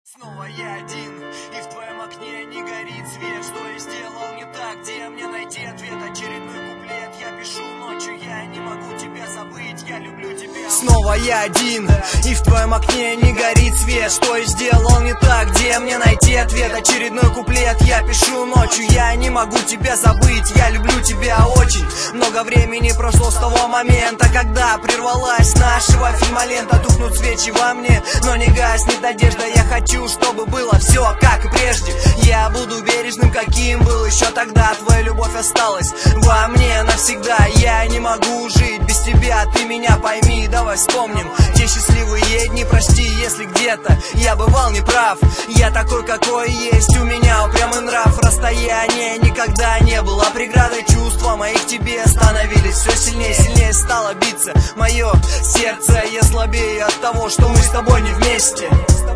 Снова я один, и в твоем окне не горит свет. Что я сделал не так, где мне найти ответ? Очередной куплет я пишу ночью, я не могу тебя забыть, я люблю тебя. Снова я один, и в твоем окне не горит свет. Что я сделал не так, где мне найти ответ? Очередной куплет я пишу ночью, я не могу тебя забыть, я люблю тебя очень. Много времени прошло с того момента, когда прервалась нашего фильма лента. Тухнут свечи во мне, но не гаснет надежда. Я хочу, чтобы было все как и прежде. Я буду бережным, каким был еще тогда. Твоя любовь осталась во мне навсегда. Я не могу жить без тебя, ты меня пойми. Давай вспомним те счастливые дни. Прости, если где-то я бывал неправ. Я такой, какой есть, у меня упрямый нрав. Расстояние никогда не было преградой. Чувства мои к тебе становились все сильнее. Сильнее стало биться мое сердце. Я слабею от того, что мы с тобой не вместе.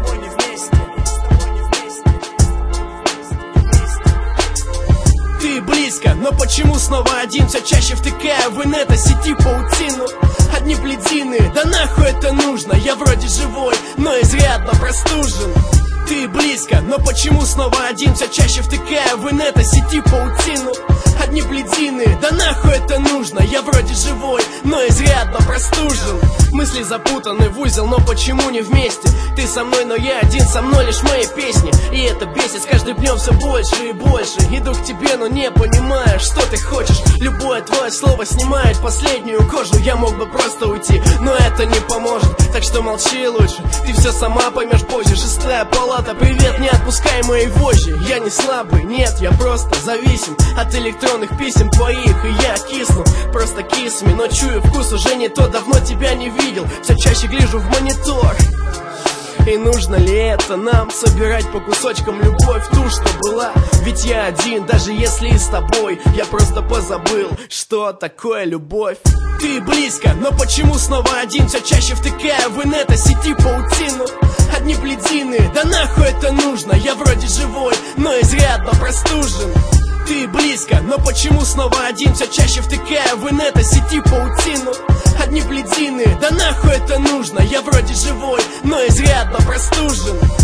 Ты близко, но почему снова один? Все чаще втыкаю в инета-сети паутину. Одни плетины, да нахуй это нужно? Я вроде живой, но изрядно простужен. Ты близко, но почему снова один? Все чаще втыкаю в инета-сети паутину. Одни плетины, да нахуй это нужно? Я вроде живой, но изрядно простужен. Мысли запутаны в узел, но почему не вместе? Ты со мной, но я один, со мной лишь мои песни. И это бесит с каждым днем все больше и больше. Иду к тебе, но не понимаю, что ты хочешь. Любое твое слово снимает последнюю кожу. Я мог бы просто уйти, но это не поможет. Так что молчи лучше, ты все сама поймешь позже. 6-я палата, привет, не отпускай мои вожжи. Я не слабый, нет, я просто зависим от электронных писем твоих. И я кисну, просто кисми, но чую вкус уже не то. Давно тебя не видел, все чаще гляжу в монитор. И нужно ли это нам собирать по кусочкам любовь ту, что была? Ведь я один, даже если и с тобой. Я просто позабыл, что такое любовь. Ты близко, но почему снова один? Все чаще втыкаю в инета-сети паутину. Одни плетины, да нахуй это нужно? Я вроде живой, но изрядно простужен. Ты близко, но почему снова один? Все чаще втыкаю в инета-сети паутину. Одни плетины, да нахуй это нужно? Я вроде живой, но изрядно простужен.